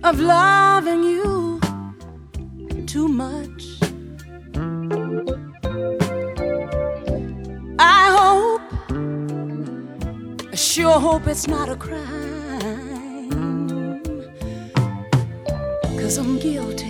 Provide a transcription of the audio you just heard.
of loving you too much. I sure hope it's not a crime, 'cause I'm guilty